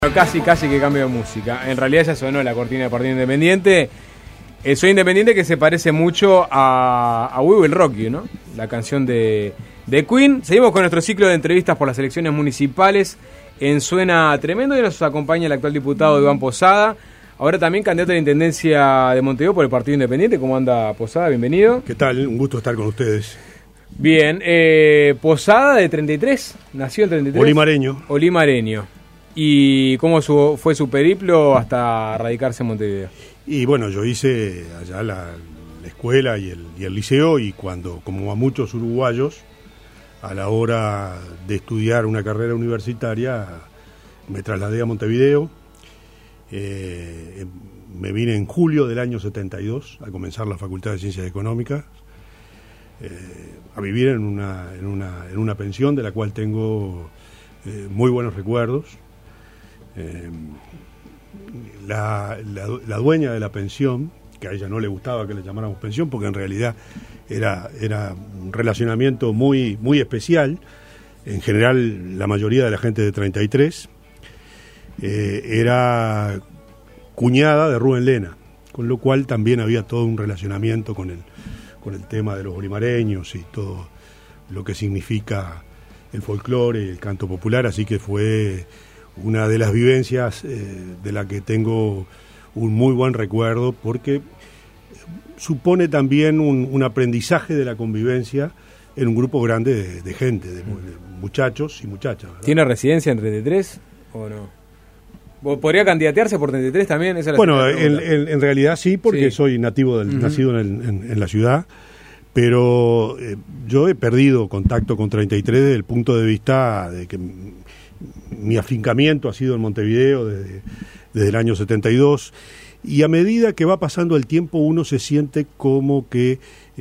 Casi que cambio de música. En realidad ya sonó la cortina de Partido Independiente. Soy Independiente, que se parece mucho a We Will Rock You, ¿no? La canción de Queen. Seguimos con nuestro ciclo de entrevistas por las elecciones municipales en Suena Tremendo, y nos acompaña el actual diputado Iván Posada, ahora también candidato a la Intendencia de Montevideo por el Partido Independiente. ¿Cómo anda, Posada? Bienvenido. ¿Qué tal? Un gusto estar con ustedes. Bien, Posada de 33, nació en 33. Olimareño. ¿Y cómo fue su periplo hasta radicarse en Montevideo? Y bueno, yo hice allá la escuela y el liceo, y cuando, como a muchos uruguayos, a la hora de estudiar una carrera universitaria, me trasladé a Montevideo. Me vine en julio del año 72 a comenzar la Facultad de Ciencias Económicas, a vivir en una pensión de la cual tengo muy buenos recuerdos. La dueña de la pensión, que a ella no le gustaba que le llamáramos pensión, porque en realidad era un relacionamiento muy, muy especial. En general, la mayoría de la gente de 33 era cuñada de Rubén Lena, con lo cual también había todo un relacionamiento con el tema de los olimareños y todo lo que significa el folclore y el canto popular, así que fue una de las vivencias de la que tengo un muy buen recuerdo, porque supone también un aprendizaje de la convivencia en un grupo grande de gente, de muchachos y muchachas, ¿verdad? ¿Tiene residencia en 33 o no? ¿Podría candidatearse por 33 también? Esa es bueno, en realidad sí, porque sí. Soy nativo nacido en la ciudad, pero yo he perdido contacto con 33 desde el punto de vista de que mi afincamiento ha sido en Montevideo desde el año 72, y a medida que va pasando el tiempo uno se siente como que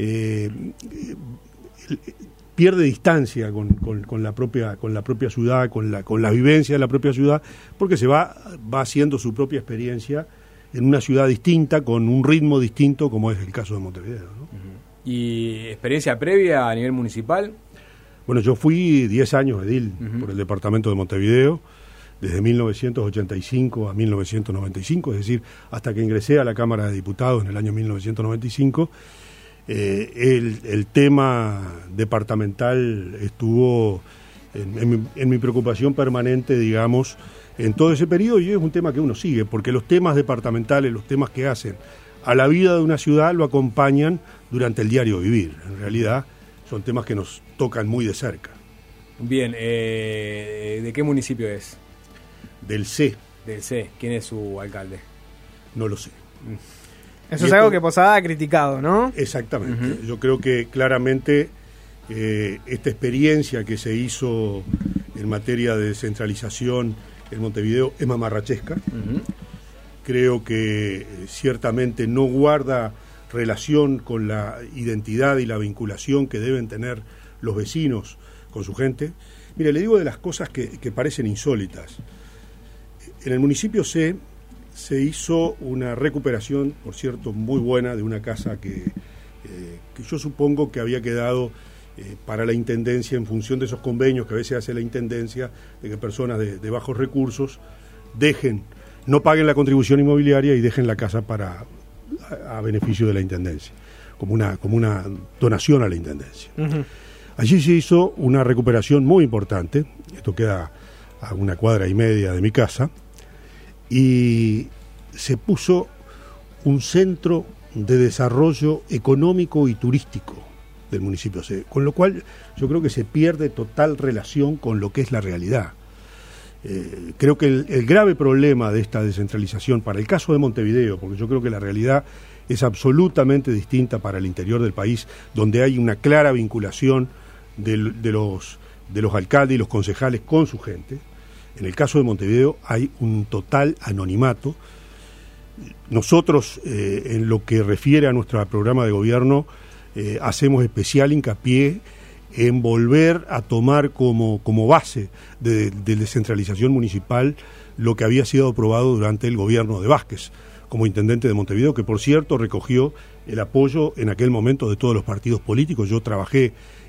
pierde distancia con la propia ciudad, con la vivencia de la propia ciudad, porque se va haciendo su propia experiencia en una ciudad distinta, con un ritmo distinto, como es el caso de Montevideo, ¿no? ¿Y experiencia previa a nivel municipal? Bueno, yo fui 10 años edil por el departamento de Montevideo, desde 1985 a 1995, es decir, hasta que ingresé a la Cámara de Diputados en el año 1995. El tema departamental estuvo en mi preocupación permanente, digamos, en todo ese periodo, y es un tema que uno sigue, porque los temas departamentales, los temas que hacen a la vida de una ciudad, lo acompañan durante el diario vivir. En realidad son temas que nos tocan muy de cerca. Bien, ¿de qué municipio es? Del C. Del C. ¿Quién es su alcalde? No lo sé. Eso es algo que Posada ha criticado, ¿no? Exactamente. Yo creo que claramente esta experiencia que se hizo en materia de descentralización en Montevideo es mamarrachesca. Creo que ciertamente no guarda relación con la identidad y la vinculación que deben tener los vecinos con su gente. Mire, le digo de las cosas que parecen insólitas. En el municipio C se hizo una recuperación, por cierto, muy buena, de una casa que yo supongo que había quedado para la Intendencia en función de esos convenios que a veces hace la Intendencia, de que personas de bajos recursos no paguen la contribución inmobiliaria y dejen la casa a beneficio de la Intendencia, como una donación a la Intendencia. Allí se hizo una recuperación muy importante, esto queda a 1,5 cuadras de mi casa, y se puso un centro de desarrollo económico y turístico del municipio C, con lo cual yo creo que se pierde total relación con lo que es la realidad. Creo que el grave problema de esta descentralización para el caso de Montevideo, porque yo creo que la realidad es absolutamente distinta para el interior del país, donde hay una clara vinculación de los alcaldes y los concejales con su gente. En el caso de Montevideo hay un total anonimato. Nosotros, en lo que refiere a nuestro programa de gobierno, hacemos especial hincapié en volver a tomar como base de descentralización municipal lo que había sido aprobado durante el gobierno de Vázquez como intendente de Montevideo, que por cierto recogió el apoyo en aquel momento de todos los partidos políticos. Yo trabajé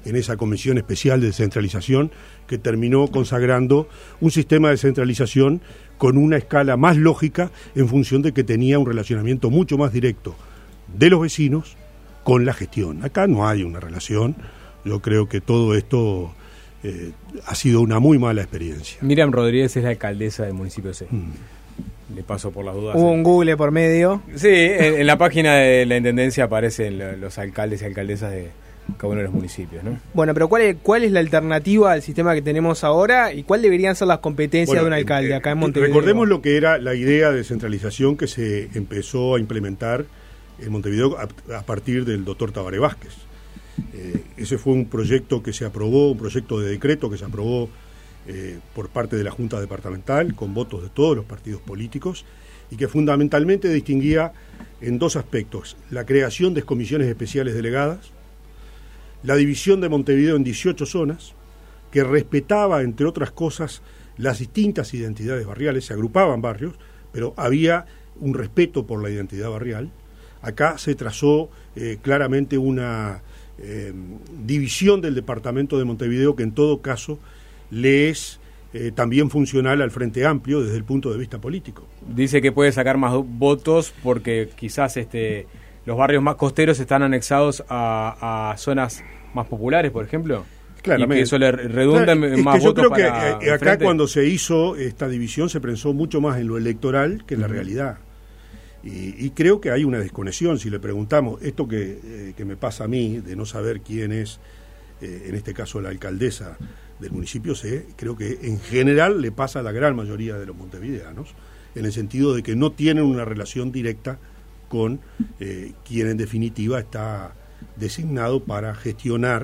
en esa comisión especial de descentralización que terminó consagrando un sistema de descentralización con una escala más lógica en función de que tenía un relacionamiento mucho más directo de los vecinos con la gestión. Acá no hay una relación, yo creo que todo esto ha sido una muy mala experiencia. Miriam Rodríguez es la alcaldesa del municipio C. Le paso por las dudas. Hubo un Google por medio. Sí, en la página de la Intendencia aparecen los alcaldes y alcaldesas de cada uno de los municipios, ¿no? Bueno, pero ¿cuál es la alternativa al sistema que tenemos ahora y cuál deberían ser las competencias de un alcalde acá en Montevideo? Recordemos lo que era la idea de descentralización que se empezó a implementar en Montevideo a partir del doctor Tabaré Vázquez. Ese fue un proyecto que se aprobó, un proyecto de decreto que se aprobó por parte de la Junta Departamental, con votos de todos los partidos políticos, y que fundamentalmente distinguía en dos aspectos: la creación de comisiones especiales delegadas, la división de Montevideo en 18 zonas, que respetaba, entre otras cosas, las distintas identidades barriales. Se agrupaban barrios, pero había un respeto por la identidad barrial. Acá se trazó claramente una división del departamento de Montevideo que en todo caso le es también funcional al Frente Amplio desde el punto de vista político. Dice que puede sacar más votos porque quizás los barrios más costeros están anexados a zonas más populares, por ejemplo. Claramente. Y que eso le redunda en más yo votos creo para que acá cuando se hizo esta división se pensó mucho más en lo electoral que en la realidad. Y creo que hay una desconexión. Si le preguntamos esto que me pasa a mí, de no saber quién es, en este caso la alcaldesa del municipio C, creo que en general le pasa a la gran mayoría de los montevideanos, en el sentido de que no tienen una relación directa con quien en definitiva está designado para gestionar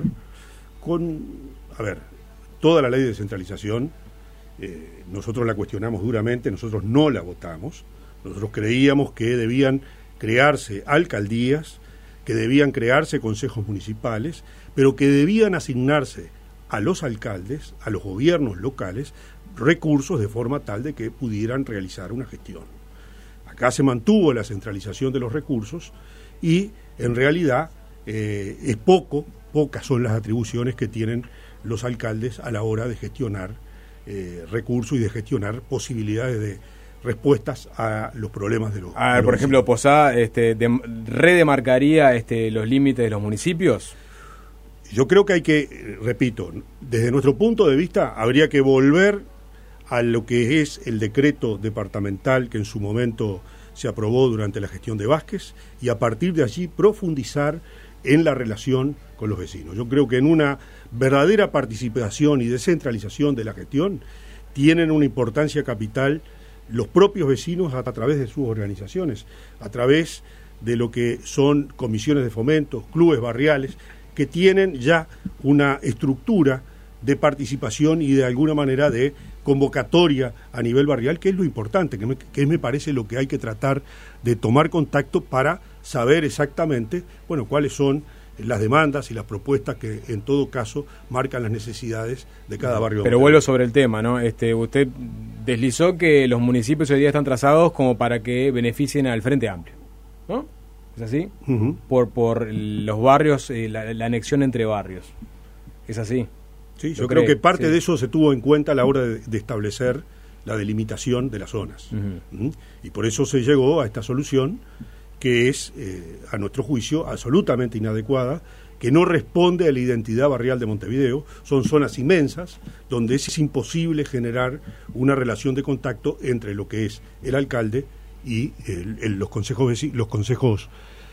toda la ley de descentralización. Nosotros la cuestionamos duramente, nosotros no la votamos. Nosotros creíamos que debían crearse alcaldías, que debían crearse consejos municipales, pero que debían asignarse a los alcaldes, a los gobiernos locales, recursos de forma tal de que pudieran realizar una gestión. Acá se mantuvo la centralización de los recursos y en realidad pocas son las atribuciones que tienen los alcaldes a la hora de gestionar recursos y de gestionar posibilidades de respuestas a los problemas de los por ejemplo, Posada redemarcaría los límites de los municipios. Yo creo que hay que, repito, desde nuestro punto de vista habría que volver a lo que es el decreto departamental que en su momento se aprobó durante la gestión de Vázquez y a partir de allí profundizar en la relación con los vecinos. Yo creo que en una verdadera participación y descentralización de la gestión tienen una importancia capital los propios vecinos a través de sus organizaciones, a través de lo que son comisiones de fomento, clubes barriales, que tienen ya una estructura de participación y de alguna manera de convocatoria a nivel barrial, que es lo importante, que me parece lo que hay que tratar de tomar contacto para saber exactamente, cuáles son las demandas y las propuestas que en todo caso marcan las necesidades de cada barrio. Pero vuelvo sobre el tema, ¿no? Usted deslizó que los municipios hoy día están trazados como para que beneficien al Frente Amplio, ¿no? ¿Es así? Uh-huh. Por los barrios, la anexión entre barrios. ¿Es así? Sí, yo creo que parte de eso se tuvo en cuenta a la hora de establecer la delimitación de las zonas. Uh-huh. Y por eso se llegó a esta solución que es, a nuestro juicio, absolutamente inadecuada, que no responde a la identidad barrial de Montevideo. Son zonas inmensas donde es imposible generar una relación de contacto entre lo que es el alcalde y los consejos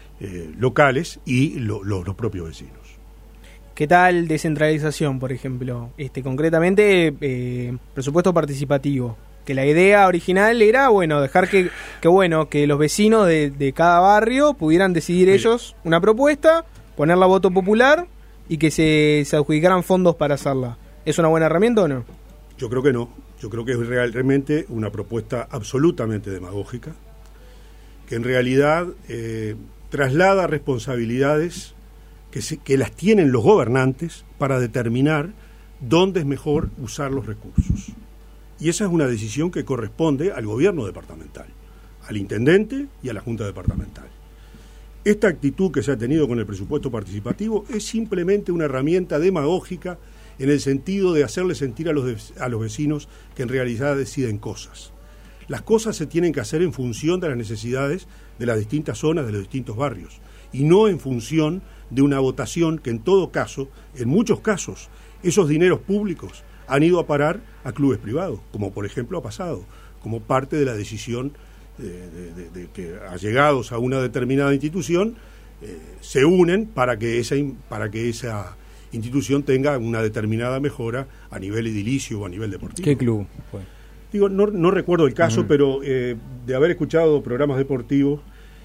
locales y los propios vecinos. ¿Qué tal descentralización, por ejemplo? Concretamente, presupuesto participativo. Que la idea original era, dejar que los vecinos de cada barrio pudieran decidir ellos una propuesta, ponerla a voto popular y que se adjudicaran fondos para hacerla. ¿Es una buena herramienta o no? Yo creo que no. Yo creo que es realmente una propuesta absolutamente demagógica, que en realidad traslada responsabilidades que las tienen los gobernantes para determinar dónde es mejor usar los recursos. Y esa es una decisión que corresponde al gobierno departamental, al intendente y a la Junta Departamental. Esta actitud que se ha tenido con el presupuesto participativo es simplemente una herramienta demagógica en el sentido de hacerle sentir a los vecinos que en realidad deciden cosas. Las cosas se tienen que hacer en función de las necesidades de las distintas zonas, de los distintos barrios, y no en función de una votación que en todo caso, en muchos casos, esos dineros públicos han ido a parar a clubes privados, como por ejemplo ha pasado, como parte de la decisión de que allegados a una determinada institución se unen para que esa institución tenga una determinada mejora a nivel edilicio o a nivel deportivo. ¿Qué club fue? Digo, no recuerdo el caso, pero de haber escuchado programas deportivos,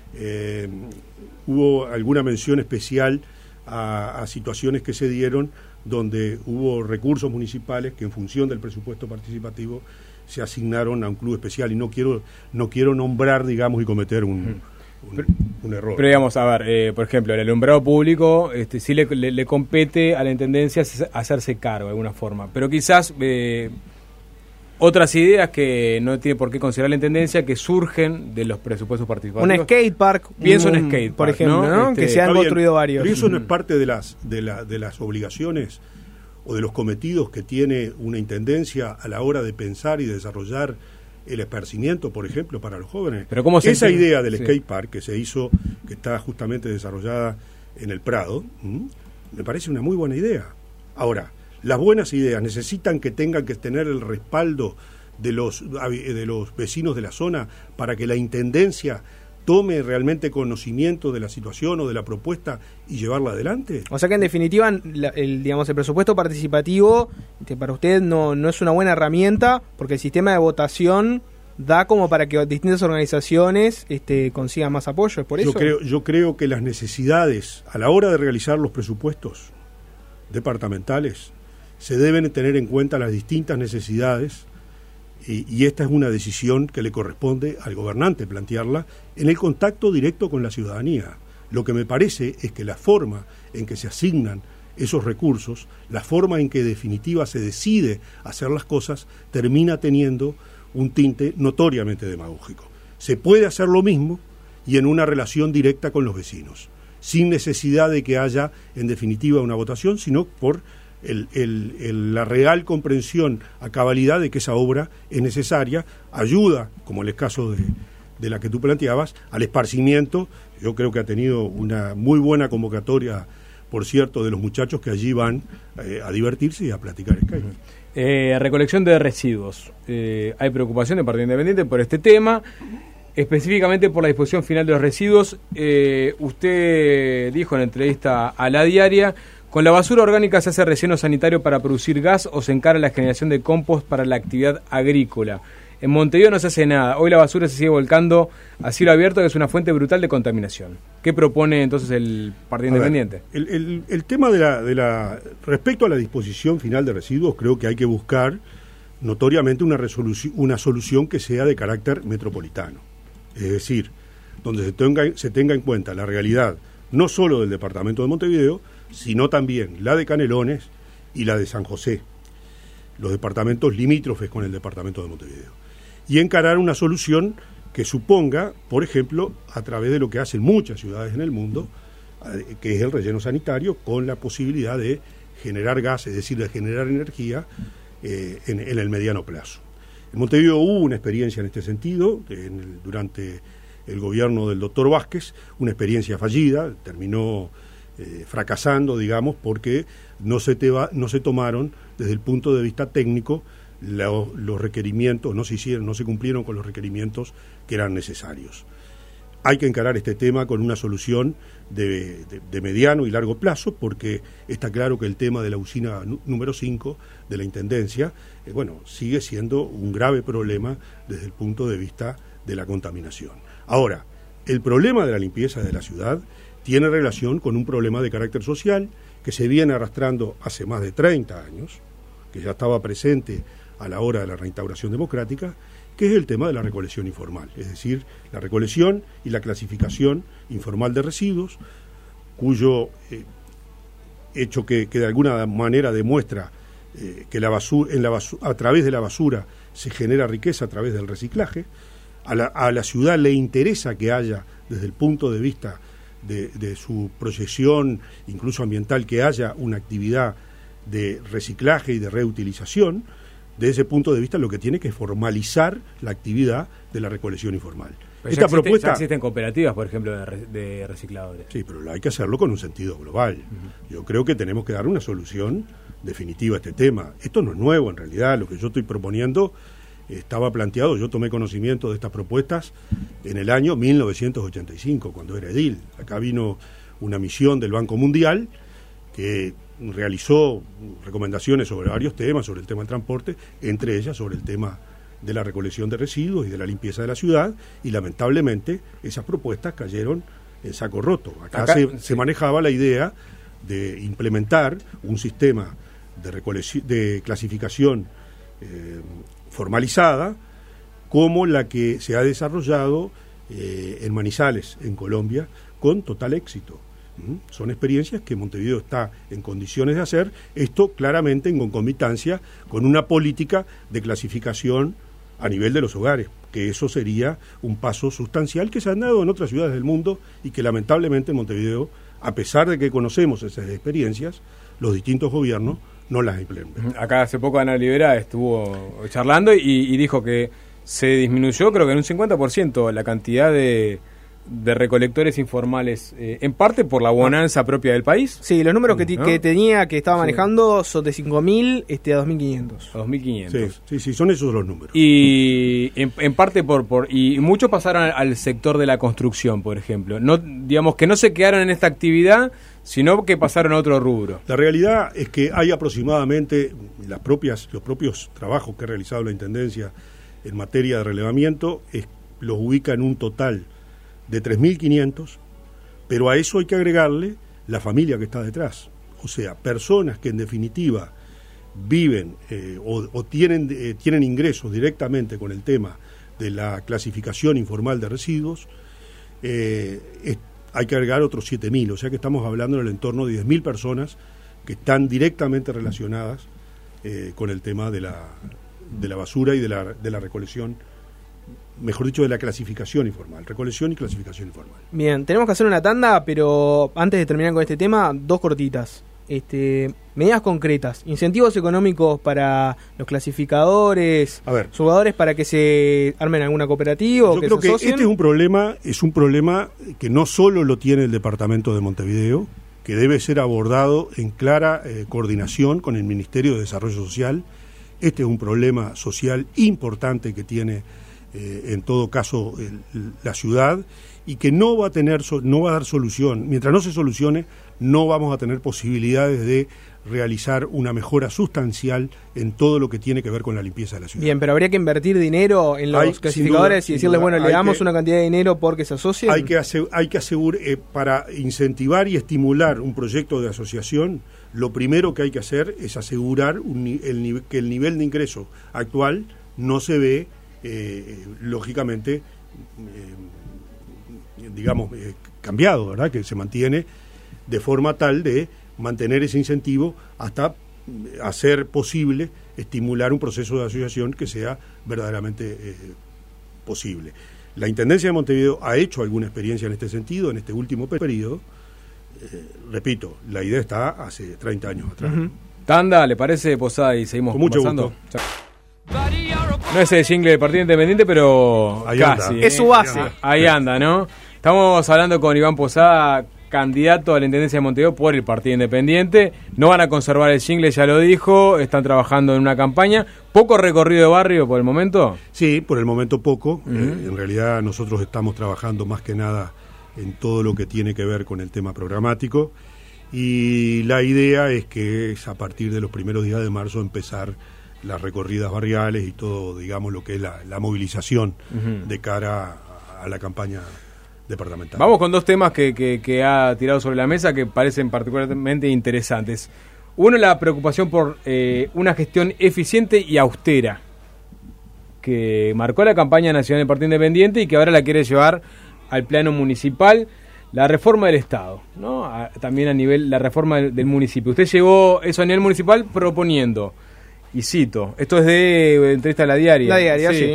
hubo alguna mención especial a situaciones que se dieron donde hubo recursos municipales que en función del presupuesto participativo se asignaron a un club especial, y no quiero nombrar, digamos, y cometer un error. Pero digamos, a ver, por ejemplo, el alumbrado público sí le compete a la Intendencia hacerse cargo de alguna forma, pero quizás otras ideas que no tiene por qué considerar la Intendencia, que surgen de los presupuestos participativos. Un skatepark, pienso en skatepark, por ejemplo, ¿no? Que se han construido varios. Pero eso no es parte de las obligaciones o de los cometidos que tiene una Intendencia a la hora de pensar y de desarrollar el esparcimiento, por ejemplo, para los jóvenes. Pero ¿cómo esa idea del skatepark que se hizo, que está justamente desarrollada en el Prado, me parece una muy buena idea. Ahora, las buenas ideas necesitan que tengan que tener el respaldo de los vecinos de la zona para que la Intendencia tome realmente conocimiento de la situación o de la propuesta y llevarla adelante. O sea que en definitiva el presupuesto participativo para usted no es una buena herramienta, porque el sistema de votación da como para que distintas organizaciones consigan más apoyo. ¿Es por eso? Yo creo que las necesidades a la hora de realizar los presupuestos departamentales se deben tener en cuenta las distintas necesidades, y esta es una decisión que le corresponde al gobernante plantearla en el contacto directo con la ciudadanía. Lo que me parece es que la forma en que se asignan esos recursos, la forma en que en definitiva se decide hacer las cosas, termina teniendo un tinte notoriamente demagógico. Se puede hacer lo mismo y en una relación directa con los vecinos, sin necesidad de que haya en definitiva una votación, sino por la real comprensión a cabalidad de que esa obra es necesaria, ayuda, como en el caso de la que tú planteabas, al esparcimiento. Yo creo que ha tenido una muy buena convocatoria, por cierto, de los muchachos que allí van a divertirse y a platicar skate. Recolección de residuos. Hay preocupación de Partido Independiente por este tema, específicamente por la disposición final de los residuos. Usted dijo en entrevista a La Diaria: con la basura orgánica se hace relleno sanitario para producir gas o se encara la generación de compost para la actividad agrícola. En Montevideo no se hace nada. Hoy la basura se sigue volcando a cielo abierto, que es una fuente brutal de contaminación. ¿Qué propone entonces el Partido Independiente? El tema respecto a la disposición final de residuos, creo que hay que buscar notoriamente una solución que sea de carácter metropolitano. Es decir, donde se tenga en cuenta la realidad no solo del departamento de Montevideo, sino también la de Canelones y la de San José, los departamentos limítrofes con el departamento de Montevideo, y encarar una solución que suponga, por ejemplo, a través de lo que hacen muchas ciudades en el mundo, que es el relleno sanitario, con la posibilidad de generar gas, es decir, de generar energía en el mediano plazo. En Montevideo hubo una experiencia en este sentido, durante el gobierno del doctor Vázquez, una experiencia fallida, terminó fracasando, digamos, porque no se tomaron desde el punto de vista técnico los requerimientos, no se cumplieron con los requerimientos que eran necesarios. Hay que encarar este tema con una solución de mediano y largo plazo, porque está claro que el tema de la usina número 5 de la Intendencia, sigue siendo un grave problema desde el punto de vista de la contaminación. Ahora, el problema de la limpieza de la ciudad tiene relación con un problema de carácter social que se viene arrastrando hace más de 30 años, que ya estaba presente a la hora de la reinstauración democrática, que es el tema de la recolección informal, es decir, la recolección y la clasificación informal de residuos, cuyo hecho que de alguna manera demuestra que a través de la basura se genera riqueza a través del reciclaje. A la ciudad le interesa que haya, desde el punto de vista de su proyección, incluso ambiental, que haya una actividad de reciclaje y de reutilización. Desde ese punto de vista, lo que tiene que formalizar la actividad de la recolección informal. Pero esta propuesta, ya existen cooperativas, por ejemplo, de recicladores. Sí, pero hay que hacerlo con un sentido global. Yo creo que tenemos que dar una solución definitiva a este tema. Esto no es nuevo, en realidad. Lo que yo estoy proponiendo estaba planteado. Yo tomé conocimiento de estas propuestas en el año 1985, cuando era edil. Acá vino una misión del Banco Mundial que realizó recomendaciones sobre varios temas, sobre el tema del transporte, entre ellas sobre el tema de la recolección de residuos y de la limpieza de la ciudad, y lamentablemente esas propuestas cayeron en saco roto. Acá se manejaba la idea de implementar un sistema de clasificación formalizada, como la que se ha desarrollado en Manizales, en Colombia, con total éxito. Son experiencias que Montevideo está en condiciones de hacer, esto claramente en concomitancia con una política de clasificación a nivel de los hogares, que eso sería un paso sustancial que se han dado en otras ciudades del mundo y que lamentablemente en Montevideo, a pesar de que conocemos esas experiencias, los distintos gobiernos no las implementan. Acá hace poco Ana Olivera estuvo charlando y dijo que se disminuyó, creo que en un 50%, la cantidad de recolectores informales, en parte por la bonanza propia del país. Sí, los números que tenía, que estaba manejando, son de 5.000 a 2.500. A 2.500. Sí, son esos los números. Y en parte y muchos pasaron al sector de la construcción, por ejemplo. No, digamos que no se quedaron en esta actividad, sino que pasaron a otro rubro. La realidad es que hay aproximadamente los propios trabajos que ha realizado la Intendencia en materia de relevamiento, los ubica en un total de 3.500, pero a eso hay que agregarle la familia que está detrás. O sea, personas que en definitiva viven o tienen ingresos directamente con el tema de la clasificación informal de residuos. Hay que agregar otros 7.000, o sea que estamos hablando en el entorno de 10.000 personas que están directamente relacionadas con el tema de la basura y de la recolección, mejor dicho, de la clasificación informal, recolección y clasificación informal. Bien, tenemos que hacer una tanda, pero antes de terminar con este tema, dos cortitas. Medidas concretas, incentivos económicos para los clasificadores, jugadores para que se armen alguna cooperativa. Yo creo que este es un problema que no solo lo tiene el departamento de Montevideo, que debe ser abordado en clara coordinación con el Ministerio de Desarrollo Social. Este es un problema social importante que tiene en todo caso la ciudad, y que no va a dar solución. Mientras no se solucione, no vamos a tener posibilidades de realizar una mejora sustancial en todo lo que tiene que ver con la limpieza de la ciudad. Bien, pero habría que invertir dinero en los clasificadores y decirles, bueno, le damos una cantidad de dinero porque se asocien. Hay que asegurar, para incentivar y estimular un proyecto de asociación, lo primero que hay que hacer es asegurar que el nivel de ingreso actual no se ve lógicamente cambiado, ¿verdad? Que se mantiene de forma tal de mantener ese incentivo hasta hacer posible estimular un proceso de asociación que sea verdaderamente posible. La Intendencia de Montevideo ha hecho alguna experiencia en este sentido en este último periodo. Repito, la idea está hace 30 años atrás. Tanda, ¿le parece, Posada? Y seguimos con mucho conversando. Gusto. No es el jingle del Partido Independiente, pero ahí casi. Es su base. Ahí anda, ¿no? Estamos hablando con Iván Posada, candidato a la Intendencia de Montevideo por el Partido Independiente. No van a conservar el jingle, ya lo dijo. Están trabajando en una campaña. ¿Poco recorrido de barrio por el momento? Sí, por el momento poco. En realidad nosotros estamos trabajando más que nada en todo lo que tiene que ver con el tema programático. Y la idea es que es a partir de los primeros días de marzo empezar las recorridas barriales y todo, digamos, lo que es la movilización de cara a la campaña departamental. Vamos con dos temas que ha tirado sobre la mesa que parecen particularmente interesantes. Uno, la preocupación por una gestión eficiente y austera que marcó la campaña nacional del Partido Independiente y que ahora la quiere llevar al plano municipal. La reforma del Estado, ¿no? También a nivel, la reforma del municipio. Usted llevó eso a nivel municipal proponiendo, y cito, esto es de entrevista a La Diaria. La Diaria, sí.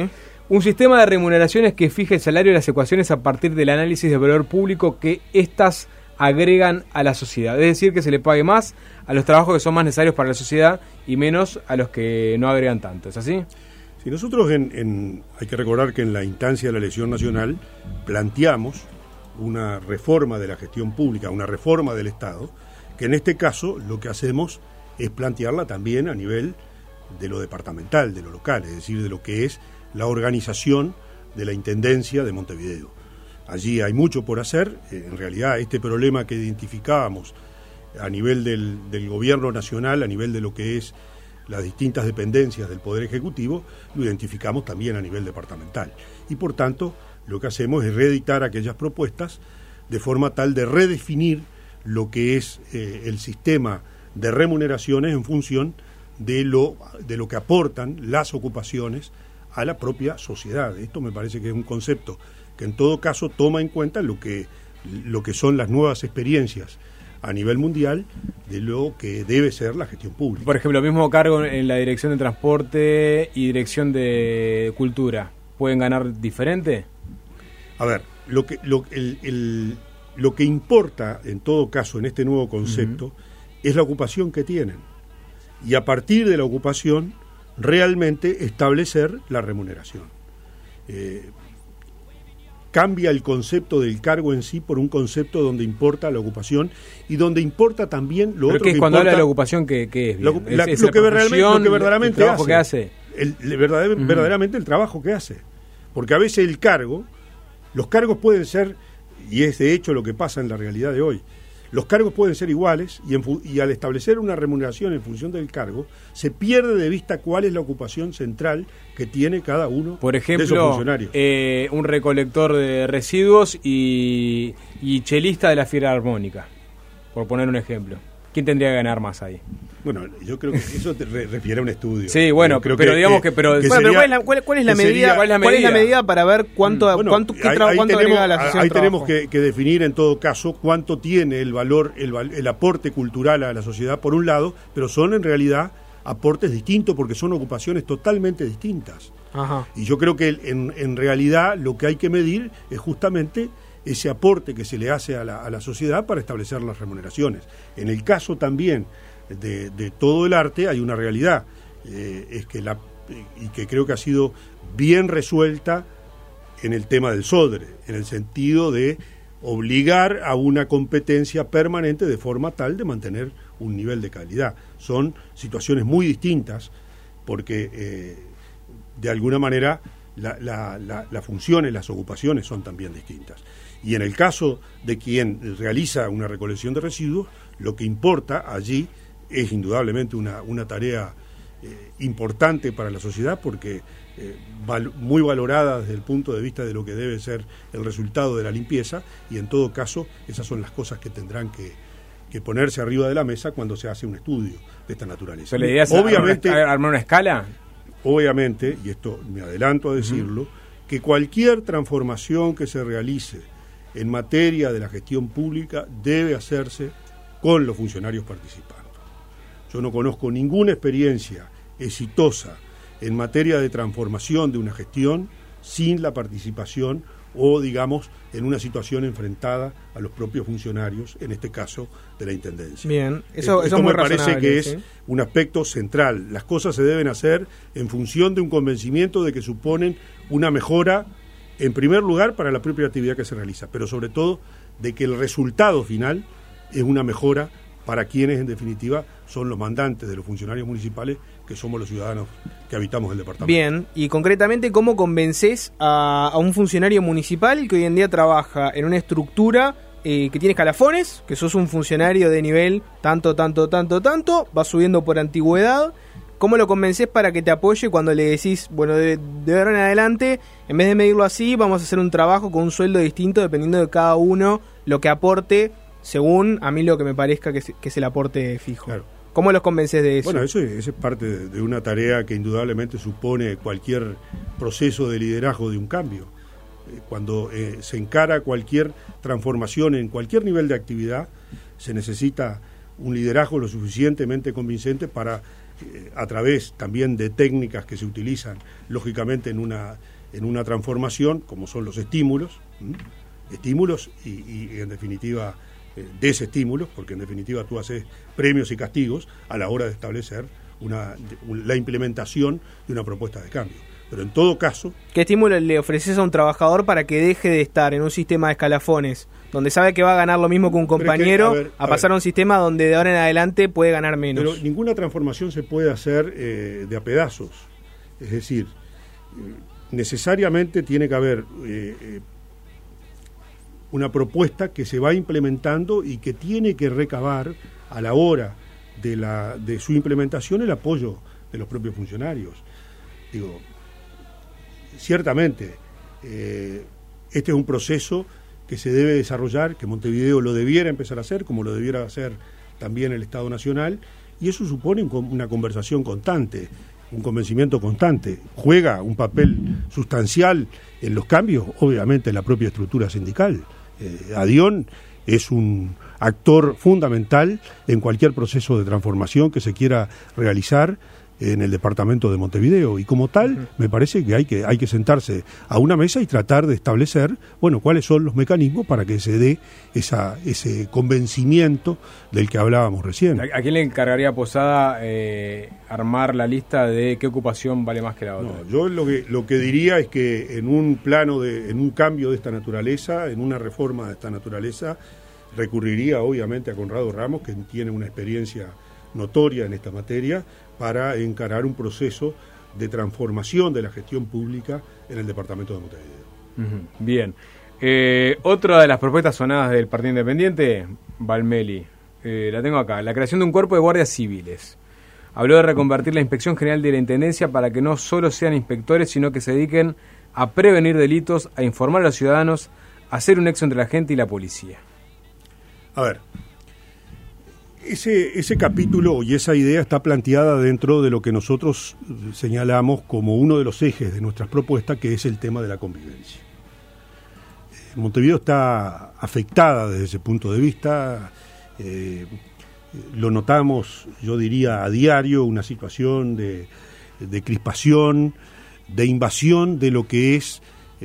Un sistema de remuneraciones que fije el salario y las ecuaciones a partir del análisis de valor público que éstas agregan a la sociedad. Es decir, que se le pague más a los trabajos que son más necesarios para la sociedad y menos a los que no agregan tanto. ¿Es así? Sí, nosotros hay que recordar que en la instancia de la elección nacional planteamos una reforma de la gestión pública, una reforma del Estado, que en este caso lo que hacemos es plantearla también a nivel de lo departamental, de lo local, es decir, de lo que es la organización de la Intendencia de Montevideo. Allí hay mucho por hacer. En realidad este problema que identificábamos a nivel del gobierno nacional, a nivel de lo que es las distintas dependencias del Poder Ejecutivo, lo identificamos también a nivel departamental. Y por tanto, lo que hacemos es reeditar aquellas propuestas de forma tal de redefinir lo que es el sistema de remuneraciones en función de lo que aportan las ocupaciones a la propia sociedad. Esto me parece que es un concepto que en todo caso toma en cuenta lo que son las nuevas experiencias a nivel mundial de lo que debe ser la gestión pública. Por ejemplo, el mismo cargo en la dirección de transporte y dirección de cultura, ¿pueden ganar diferente? A ver, lo que importa en todo caso en este nuevo concepto es la ocupación que tienen. Y a partir de la ocupación realmente establecer la remuneración. Cambia el concepto del cargo en sí por un concepto donde importa la ocupación y donde importa también lo ¿Pero otro qué es que cuando importa, habla de la ocupación que es? Lo que verdaderamente el trabajo hace. que hace. Verdaderamente el trabajo que hace. Porque a veces los cargos pueden ser, y es de hecho lo que pasa en la realidad de hoy, los cargos pueden ser iguales y al establecer una remuneración en función del cargo, se pierde de vista cuál es la ocupación central que tiene cada uno de esos funcionarios. Un recolector de residuos y chelista de la Filarmónica, por poner un ejemplo. ¿Quién tendría que ganar más ahí? Bueno, yo creo que eso refiere a un estudio. Sí, bueno, creo pero digamos que... ¿cuál es la medida para ver cuánto agrega a la sociedad? Ahí tenemos que definir en todo caso cuánto tiene el valor, el aporte cultural a la sociedad por un lado, pero son en realidad aportes distintos porque son ocupaciones totalmente distintas. Ajá. Y yo creo que en realidad lo que hay que medir es justamente ese aporte que se le hace a la sociedad para establecer las remuneraciones. En el caso también de todo el arte hay una realidad, es que y que creo que ha sido bien resuelta en el tema del SODRE, en el sentido de obligar a una competencia permanente de forma tal de mantener un nivel de calidad. Son situaciones muy distintas porque de alguna manera las funciones, las ocupaciones son también distintas. Y en el caso de quien realiza una recolección de residuos, lo que importa allí es indudablemente una tarea importante para la sociedad porque muy valorada desde el punto de vista de lo que debe ser el resultado de la limpieza, y en todo caso esas son las cosas que tendrán que ponerse arriba de la mesa cuando se hace un estudio de esta naturaleza. ¿Pero la idea es armar una escala? Obviamente, y esto me adelanto a decirlo, que cualquier transformación que se realice en materia de la gestión pública debe hacerse con los funcionarios participando. Yo no conozco ninguna experiencia exitosa en materia de transformación de una gestión sin la participación o, digamos, en una situación enfrentada a los propios funcionarios, en este caso de la Intendencia. Bien, eso esto muy me parece que ¿sí? es un aspecto central. Las cosas se deben hacer en función de un convencimiento de que suponen una mejora, en primer lugar, para la propia actividad que se realiza, pero sobre todo de que el resultado final es una mejora para quienes, en definitiva, son los mandantes de los funcionarios municipales, que somos los ciudadanos que habitamos el departamento. Bien, y concretamente, ¿cómo convences a un funcionario municipal que hoy en día trabaja en una estructura que tiene escalafones, que sos un funcionario de nivel tanto, va subiendo por antigüedad? ¿Cómo lo convences para que te apoye cuando le decís, bueno, de ahora en adelante, en vez de medirlo así, vamos a hacer un trabajo con un sueldo distinto dependiendo de cada uno lo que aporte, según a mí lo que me parezca que es el aporte fijo? Claro. ¿Cómo los convences de eso? Bueno, eso es parte de una tarea que indudablemente supone cualquier proceso de liderazgo de un cambio. Cuando se encara cualquier transformación en cualquier nivel de actividad, se necesita un liderazgo lo suficientemente convincente para, a través también de técnicas que se utilizan, lógicamente, en en una transformación, como son los estímulos, estímulos y en definitiva desestímulos, porque en definitiva tú haces premios y castigos a la hora de establecer la implementación de una propuesta de cambio. Pero en todo caso... ¿Qué estímulo le ofreces a un trabajador para que deje de estar en un sistema de escalafones, donde sabe que va a ganar lo mismo que un compañero, a pasar a un sistema donde de ahora en adelante puede ganar menos? Pero ninguna transformación se puede hacer de a pedazos. Es decir, necesariamente tiene que haber una propuesta que se va implementando y que tiene que recabar a la hora de su implementación el apoyo de los propios funcionarios. Digo, ciertamente, este es un proceso que se debe desarrollar, que Montevideo lo debiera empezar a hacer, como lo debiera hacer también el Estado Nacional, y eso supone una conversación constante, un convencimiento constante. Juega un papel sustancial en los cambios, obviamente, la propia estructura sindical. ADION es un actor fundamental en cualquier proceso de transformación que se quiera realizar en el departamento de Montevideo, y como tal me parece que hay que sentarse a una mesa y tratar de establecer, bueno, cuáles son los mecanismos para que se dé ese convencimiento del que hablábamos recién. ¿A quién le encargaría Posada armar la lista de qué ocupación vale más que la otra? No, yo lo que diría es que en un cambio de esta naturaleza, en una reforma de esta naturaleza, recurriría obviamente a Conrado Ramos, que tiene una experiencia notoria en esta materia, para encarar un proceso de transformación de la gestión pública en el departamento de Montevideo. Bien. Otra de las propuestas sonadas del Partido Independiente, Valmeli, la tengo acá, la creación de un cuerpo de guardias civiles. Habló de reconvertir la Inspección General de la Intendencia para que no solo sean inspectores, sino que se dediquen a prevenir delitos, a informar a los ciudadanos, a hacer un nexo entre la gente y la policía. A ver, ese capítulo y esa idea está planteada dentro de lo que nosotros señalamos como uno de los ejes de nuestras propuestas, que es el tema de la convivencia. Montevideo está afectada desde ese punto de vista, lo notamos, yo diría, a diario, una situación de crispación, de invasión de lo que es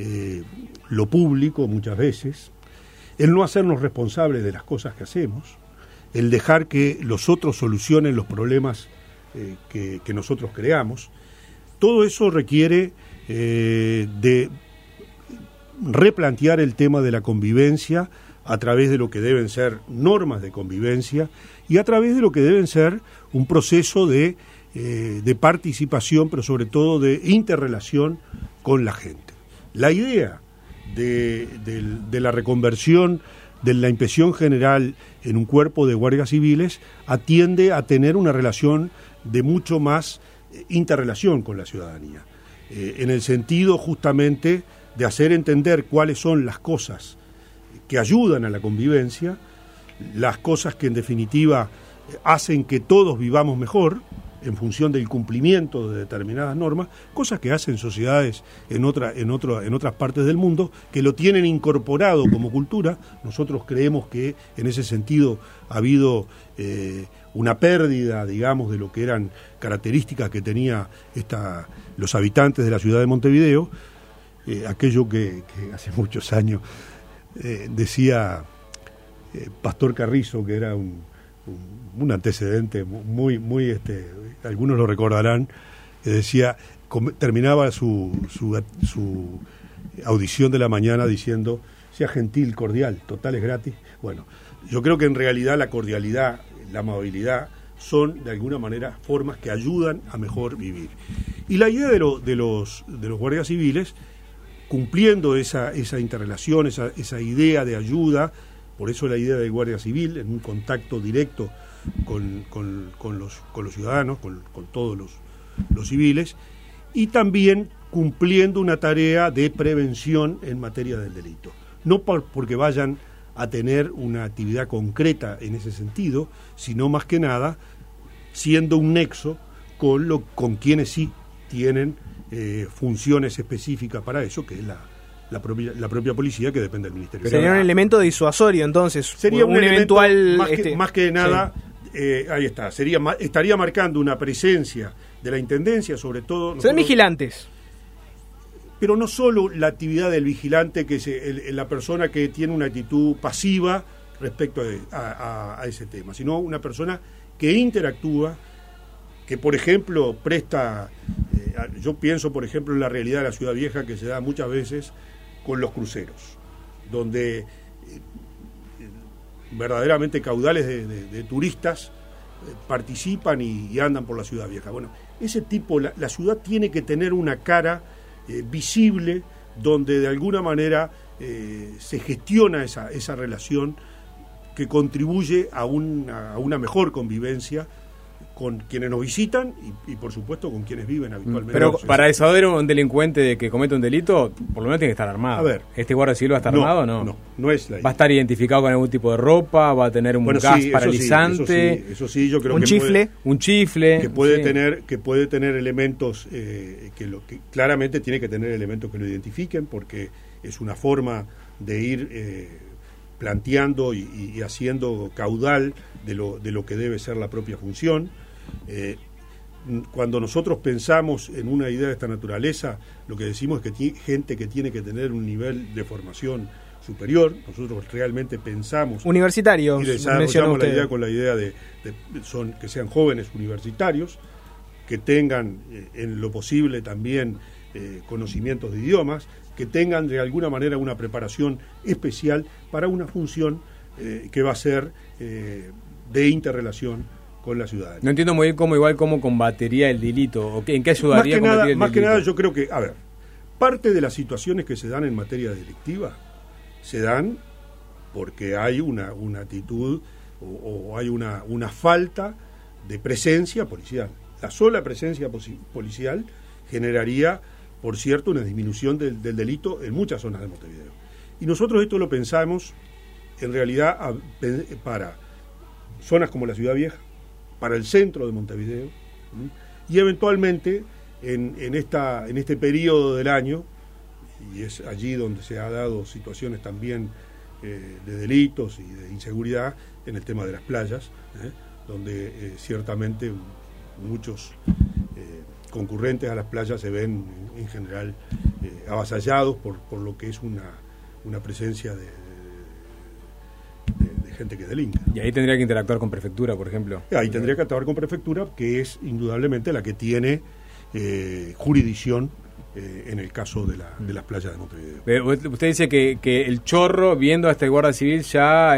lo público muchas veces, el no hacernos responsables de las cosas que hacemos, el dejar que los otros solucionen los problemas que nosotros creamos. Todo eso requiere de replantear el tema de la convivencia a través de lo que deben ser normas de convivencia y a través de lo que deben ser un proceso de participación, pero sobre todo de interrelación con la gente. La idea de la reconversión de la Inspección General en un cuerpo de guardias civiles atiende a tener una relación de mucho más interrelación con la ciudadanía, en el sentido justamente de hacer entender cuáles son las cosas que ayudan a la convivencia, las cosas que en definitiva hacen que todos vivamos mejor en función del cumplimiento de determinadas normas, cosas que hacen sociedades en otras partes del mundo que lo tienen incorporado como cultura. Nosotros creemos que en ese sentido ha habido una pérdida, digamos, de lo que eran características que tenía los habitantes de la ciudad de Montevideo, aquello que hace muchos años decía Pastor Carrizo, que era un antecedente muy algunos lo recordarán, que decía, terminaba su audición de la mañana diciendo: sea gentil, cordial, total es gratis. Bueno, yo creo que en realidad la cordialidad, la amabilidad son de alguna manera formas que ayudan a mejor vivir. Y la idea de los guardias civiles, cumpliendo esa interrelación, esa idea de ayuda, por eso la idea del guardia civil, en un contacto directo con los ciudadanos, con todos los civiles, y también cumpliendo una tarea de prevención en materia del delito. No porque vayan a tener una actividad concreta en ese sentido, sino más que nada siendo un nexo con quienes sí tienen funciones específicas para eso, que es la propia policía, que depende del Ministerio. Sería un elemento disuasorio, entonces. Sería un eventual más que nada, sí. Ahí está, estaría marcando una presencia de la Intendencia, sobre todo. Son vigilantes. pero no solo la actividad del vigilante, que es la persona que tiene una actitud pasiva respecto a ese tema, sino una persona que interactúa, que por ejemplo presta, yo pienso por ejemplo en la realidad de la Ciudad Vieja, que se da muchas veces con los cruceros, donde verdaderamente caudales de turistas participan y andan por la Ciudad Vieja. Bueno, ese tipo, la ciudad tiene que tener una cara visible, donde de alguna manera se gestiona esa relación que contribuye a una mejor convivencia con quienes nos visitan y por supuesto con quienes viven habitualmente. Pero para disuadir a un delincuente de que comete un delito, por lo menos tiene que estar armado. A ver, ¿este guardia civil va a estar armado o no? No es la idea. ¿Va a estar identificado con algún tipo de ropa? ¿Va a tener un gas paralizante? Eso sí, yo creo un que chifle. Un chifle. Que puede tener elementos que claramente tiene que tener elementos que lo identifiquen, porque es una forma de ir planteando y haciendo caudal de lo que debe ser la propia función. Cuando nosotros pensamos en una idea de esta naturaleza, lo que decimos es que gente que tiene que tener un nivel de formación superior. Nosotros realmente pensamos universitarios, y desarrollamos la idea con la idea de que sean jóvenes universitarios, que tengan en lo posible también conocimientos de idiomas, que tengan de alguna manera una preparación especial para una función que va a ser de interrelación con la ciudadanía. No entiendo muy bien cómo combatiría el delito, o en qué ayudaría a combatir el delito. Más que nada yo creo que, parte de las situaciones que se dan en materia delictiva se dan porque hay una actitud o hay una falta de presencia policial. La sola presencia policial generaría, por cierto, una disminución del delito en muchas zonas de Montevideo. Y nosotros esto lo pensamos en realidad para zonas como la Ciudad Vieja, para el centro de Montevideo, y eventualmente en este periodo del año, y es allí donde se ha dado situaciones también de delitos y de inseguridad, en el tema de las playas, donde ciertamente muchos concurrentes a las playas se ven en general avasallados por lo que es una presencia de gente que delinque. Y ahí tendría que interactuar con prefectura, por ejemplo. Ahí tendría que actuar con prefectura, que es indudablemente la que tiene jurisdicción en el caso de las playas de Montevideo. Usted dice que el chorro, viendo a este guardia civil, ya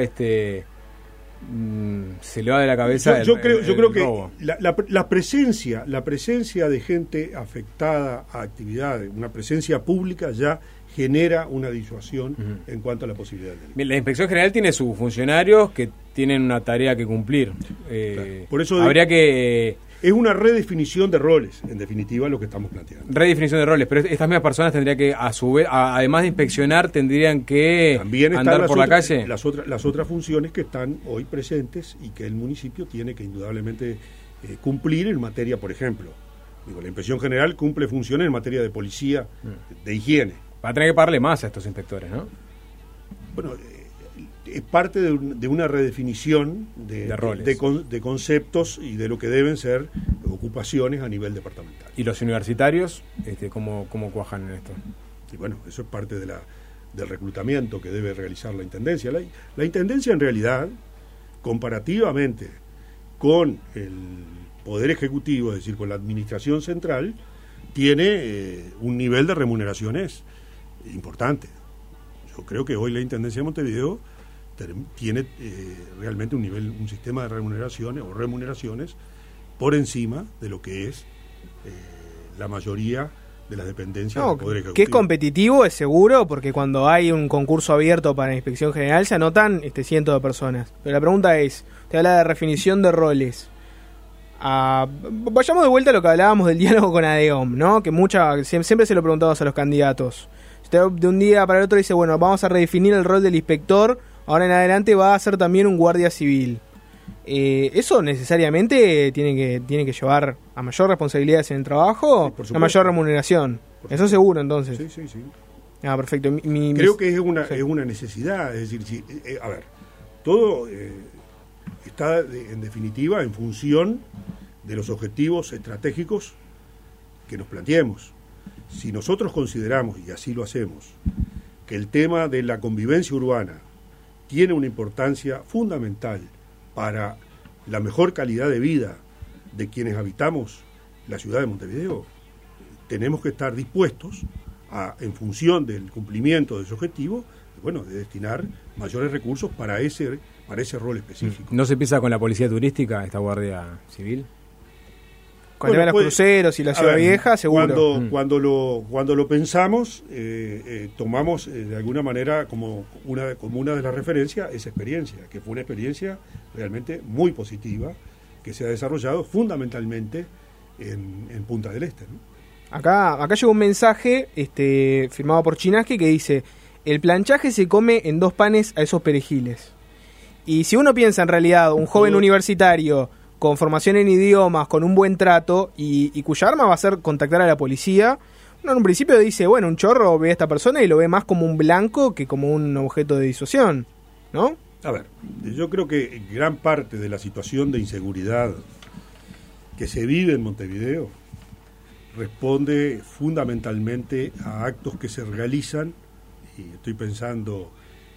se le va de la cabeza yo creo que robo. la presencia de gente afectada a actividades, una presencia pública ya genera una disuasión en cuanto a la posibilidad de delito. La Inspección General tiene sus funcionarios que tienen una tarea que cumplir. Claro. Por eso habría que... Es una redefinición de roles, en definitiva, lo que estamos planteando. Redefinición de roles, pero estas mismas personas tendrían que, a su vez, además de inspeccionar, tendrían que también andar por la calle. Las otras funciones que están hoy presentes y que el municipio tiene que indudablemente cumplir en materia, por ejemplo, la Inspección General cumple funciones en materia de policía, de higiene. Va a tener que pagarle más a estos inspectores, ¿no? Bueno, es parte de una redefinición de roles, de conceptos y de lo que deben ser ocupaciones a nivel departamental. ¿Y los universitarios cómo cuajan en esto? Y bueno, eso es parte del reclutamiento que debe realizar la Intendencia. La Intendencia, en realidad, comparativamente con el Poder Ejecutivo, es decir, con la Administración Central, tiene un nivel de remuneraciones importante. Yo creo que hoy la Intendencia de Montevideo tiene realmente un sistema de remuneraciones por encima de lo que es la mayoría de las dependencias del Poder Ejecutivo. Que es competitivo, es seguro, porque cuando hay un concurso abierto para la Inspección General se anotan cientos de personas. Pero la pregunta es, usted habla de definición de roles. Vayamos de vuelta a lo que hablábamos del diálogo con ADEOM, ¿no? Que siempre se lo preguntamos a los candidatos. Usted de un día para el otro dice, bueno, vamos a redefinir el rol del inspector, ahora en adelante va a ser también un guardia civil. ¿Eso necesariamente tiene que llevar a mayor responsabilidades en el trabajo, a mayor remuneración? Eso seguro, entonces. Sí. Perfecto. Creo que es una necesidad, es decir, todo está en definitiva en función de los objetivos estratégicos que nos planteemos. si nosotros consideramos, y así lo hacemos, que el tema de la convivencia urbana tiene una importancia fundamental para la mejor calidad de vida de quienes habitamos la ciudad de Montevideo, tenemos que estar dispuestos a, en función del cumplimiento de ese objetivo, bueno, de destinar mayores recursos para ese rol específico. ¿No se empieza con la policía turística, esta guardia civil? Cuando ven los cruceros y la Ciudad Vieja, seguro. Cuando lo pensamos, tomamos de alguna manera como una de las referencias esa experiencia, que fue una experiencia realmente muy positiva, que se ha desarrollado fundamentalmente en Punta del Este, ¿no? Acá llegó un mensaje firmado por Chinaski que dice: el planchaje se come en 2 panes a esos perejiles. Y si uno piensa en realidad, un joven universitario con formación en idiomas, con un buen trato y cuya arma va a ser contactar a la policía, uno en un principio dice, bueno, un chorro ve a esta persona y lo ve más como un blanco que como un objeto de disuasión, ¿no? A ver, yo creo que gran parte de la situación de inseguridad que se vive en Montevideo responde fundamentalmente a actos que se realizan, y estoy pensando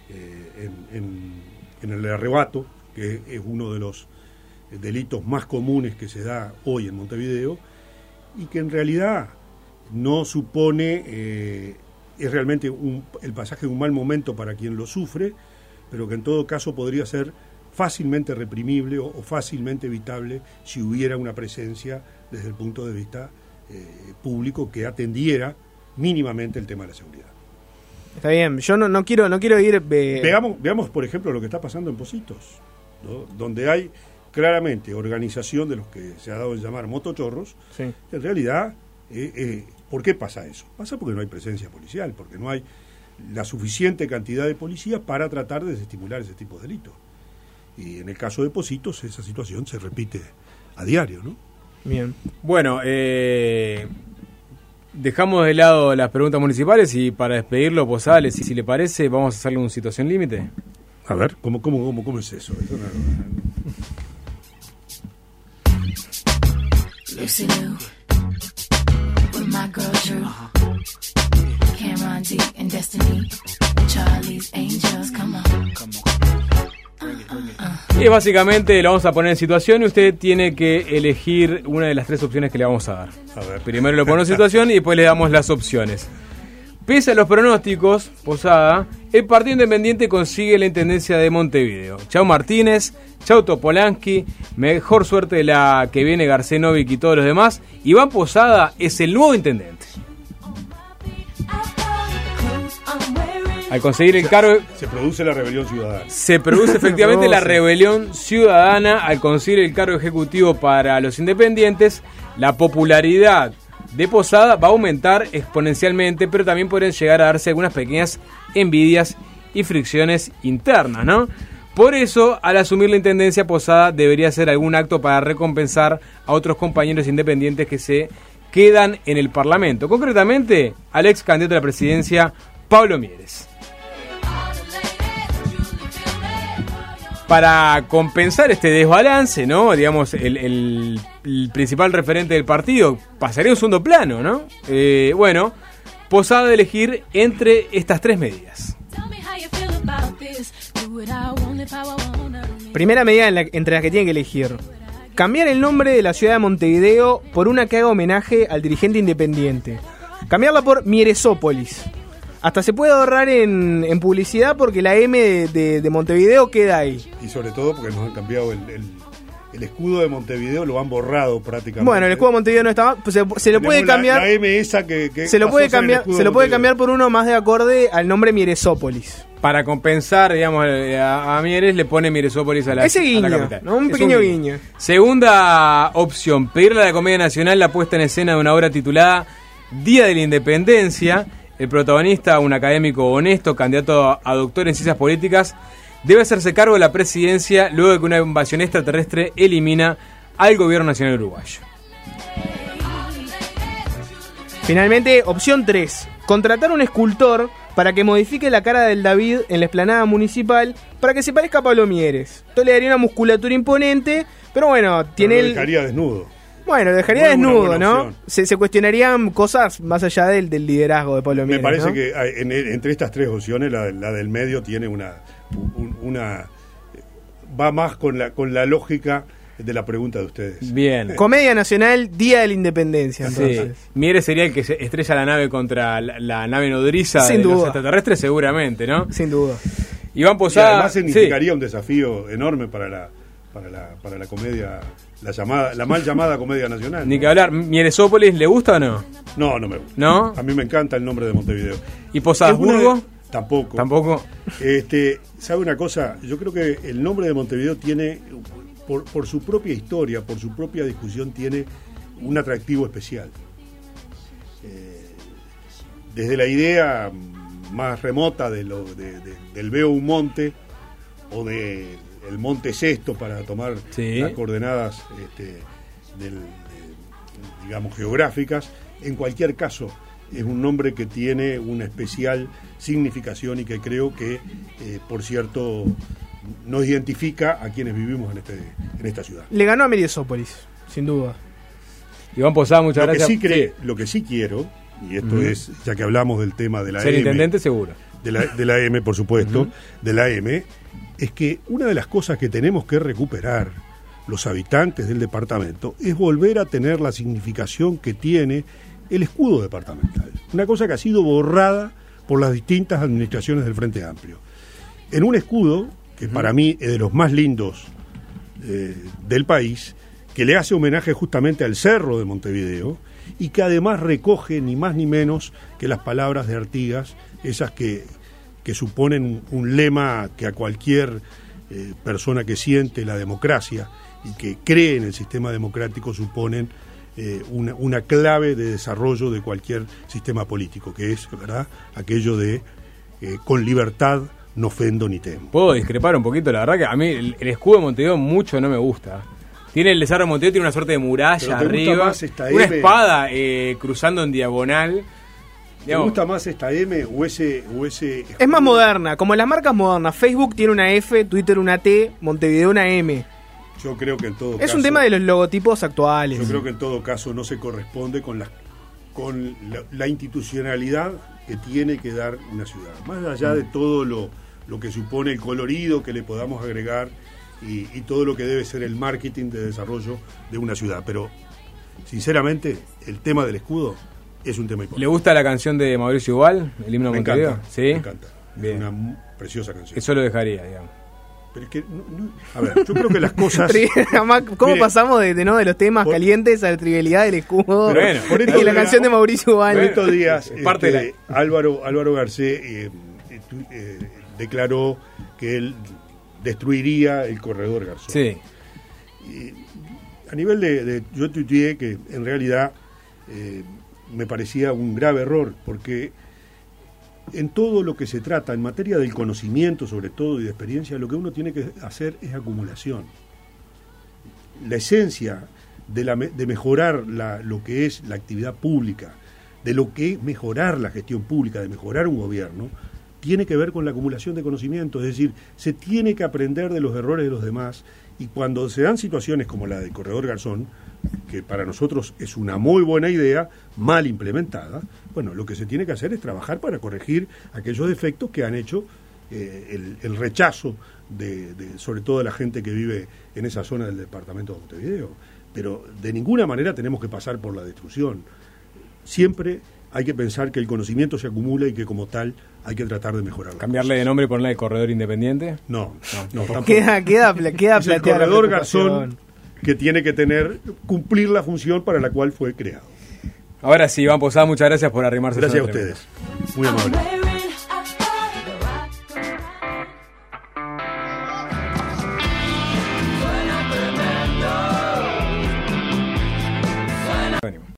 en el arrebato, que es uno de los delitos más comunes que se da hoy en Montevideo, y que en realidad no supone, es realmente el pasaje de un mal momento para quien lo sufre, pero que en todo caso podría ser fácilmente reprimible o fácilmente evitable si hubiera una presencia desde el punto de vista público que atendiera mínimamente el tema de la seguridad. Está bien, yo no quiero ir... Veamos, por ejemplo, lo que está pasando en Pocitos, ¿no? Donde hay claramente organización de los que se ha dado en llamar motochorros. Sí. En realidad, ¿por qué pasa eso? Pasa porque no hay presencia policial, porque no hay la suficiente cantidad de policías para tratar de desestimular ese tipo de delitos. Y en el caso de Pocitos, esa situación se repite a diario, ¿no? Bien. Bueno, dejamos de lado las preguntas municipales y para despedirlo, Posales, si le parece, vamos a hacerle una situación límite. A ver, ¿cómo es eso? Lucy Lou, with my girl Drew, Cameron D and Destiny, Charlie's Angels, come on. Y básicamente lo vamos a poner en situación y usted tiene que elegir una de las 3 opciones que le vamos a dar. A ver. Primero lo ponemos en situación y después le damos las opciones. Pese a los pronósticos, Posada, el Partido Independiente consigue la Intendencia de Montevideo. Chau Martínez, chau Topolansky, mejor suerte de la que viene Garcenovic y todos los demás. Iván Posada es el nuevo intendente. Al conseguir el cargo... Se produce la rebelión ciudadana. Se produce efectivamente la rebelión ciudadana al conseguir el cargo ejecutivo para los independientes. La popularidad de Posada va a aumentar exponencialmente, pero también pueden llegar a darse algunas pequeñas envidias y fricciones internas, ¿no? Por eso, al asumir la intendencia, Posada debería hacer algún acto para recompensar a otros compañeros independientes que se quedan en el Parlamento. Concretamente, al ex candidato a la presidencia, Pablo Mieres. Para compensar este desbalance, ¿no? Digamos, el principal referente del partido pasaría a un segundo plano, ¿no? Bueno, Posada de elegir entre estas 3 medidas. Primera medida entre las que tiene que elegir: cambiar el nombre de la ciudad de Montevideo por una que haga homenaje al dirigente independiente. Cambiarla por Mieresópolis. Hasta se puede ahorrar en publicidad porque la M de Montevideo queda ahí. Y sobre todo porque nos han cambiado el escudo de Montevideo, lo han borrado prácticamente. Bueno, el escudo de Montevideo no estaba, pues se lo puede cambiar. La M esa que se lo puede cambiar por uno más de acorde al nombre Mieresópolis. Para compensar, digamos, a Mieres le pone Mieresópolis a la Ese guiño, a la capital. ¿no? Un pequeño guiño. Segunda opción, pedirle a la Comedia Nacional la puesta en escena de una obra titulada Día de la Independencia. El protagonista, un académico honesto, candidato a doctor en ciencias políticas, debe hacerse cargo de la presidencia luego de que una invasión extraterrestre elimina al gobierno nacional uruguayo. Finalmente, opción 3. Contratar un escultor para que modifique la cara del David en la explanada municipal para que se parezca a Pablo Mieres. Esto le daría una musculatura imponente, pero bueno, lo dejaría desnudo. Bueno, lo dejaría desnudo, ¿no? Se cuestionarían cosas más allá del liderazgo de Pablo Mieres. Me parece ¿no? que entre estas tres opciones, la del medio tiene una va más con la lógica de la pregunta de ustedes. Bien. Comedia Nacional, Día de la Independencia, entonces. Sí. Mieres sería el que se estrella la nave contra la nave nodriza Sin de duda. los extraterrestres, seguramente, ¿no? Sin duda. Iván Y Posada. además significaría un desafío enorme para la comedia, la mal llamada Comedia Nacional. Ni que hablar. ¿Mieresópolis le gusta o no? No me gusta. ¿No? A mí me encanta el nombre de Montevideo. ¿Y Posadas Burgo? Tampoco. Tampoco. ¿Sabe una cosa? Yo creo que el nombre de Montevideo tiene, por su propia historia, por su propia discusión, tiene un atractivo especial. Desde la idea más remota del veo un monte o de el monte Sesto para tomar las coordenadas digamos geográficas, en cualquier caso es un nombre que tiene una especial significación y que creo que por cierto nos identifica a quienes vivimos en esta ciudad. Le ganó a Mieresópolis, sin duda. Iván Posada, muchas gracias. Lo que sí quiero, y esto es, ya que hablamos del tema de la ser M, intendente seguro. De la M, por supuesto, de la M, es que una de las cosas que tenemos que recuperar los habitantes del departamento es volver a tener la significación que tiene el escudo departamental. Una cosa que ha sido borrada por las distintas administraciones del Frente Amplio. En un escudo, que para mí es de los más lindos del país, que le hace homenaje justamente al Cerro de Montevideo y que además recoge ni más ni menos que las palabras de Artigas, esas que suponen un lema que a cualquier persona que siente la democracia y que cree en el sistema democrático suponen una clave de desarrollo de cualquier sistema político, que es, ¿verdad?, aquello de con libertad no ofendo ni temo. Puedo discrepar un poquito, la verdad que a mí el escudo de Montevideo mucho no me gusta. Tiene el Cerro de Montevideo, tiene una suerte de muralla arriba, una espada cruzando en diagonal. ¿Te gusta más esta M o ese? Es más moderna, como las marcas modernas. Facebook tiene una F, Twitter una T, Montevideo una M. Yo creo que en todo caso... Es un tema de los logotipos actuales. Yo creo que en todo caso no se corresponde con la institucionalidad que tiene que dar una ciudad. Más allá de todo lo que supone el colorido que le podamos agregar y todo lo que debe ser el marketing de desarrollo de una ciudad. Pero, sinceramente, el tema del escudo es un tema importante. ¿Le gusta la canción de Mauricio Igual, el himno de Montevideo? Encanta, ¿Sí? me encanta. Bien. Es una preciosa canción. Eso lo dejaría, digamos. Pero es que, a ver, yo creo que las cosas... ¿Cómo Mire, pasamos de los temas calientes a la trivialidad del escudo? Pero bueno, y la canción de Mauricio Igual. Por estos días, parte de Álvaro Garcés declaró que él destruiría el corredor Garzón. Sí. A nivel yo tuiteé que en realidad me parecía un grave error, porque en todo lo que se trata, en materia del conocimiento sobre todo y de experiencia, lo que uno tiene que hacer es acumulación. La esencia de mejorar lo que es la actividad pública, de lo que es mejorar la gestión pública, de mejorar un gobierno, tiene que ver con la acumulación de conocimiento, es decir, se tiene que aprender de los errores de los demás, y cuando se dan situaciones como la del corredor Garzón, que para nosotros es una muy buena idea, mal implementada, bueno, lo que se tiene que hacer es trabajar para corregir aquellos defectos que han hecho el rechazo sobre todo de la gente que vive en esa zona del departamento de Montevideo. Pero de ninguna manera tenemos que pasar por la destrucción. Siempre hay que pensar que el conocimiento se acumula y que como tal hay que tratar de mejorarlo. ¿Cambiarle de nombre y ponerle el corredor independiente? No. Queda es el corredor Garzón, que tiene que cumplir la función para la cual fue creado. Ahora sí, Iván Posada, muchas gracias por arrimarse. Gracias a ustedes. Muy amable.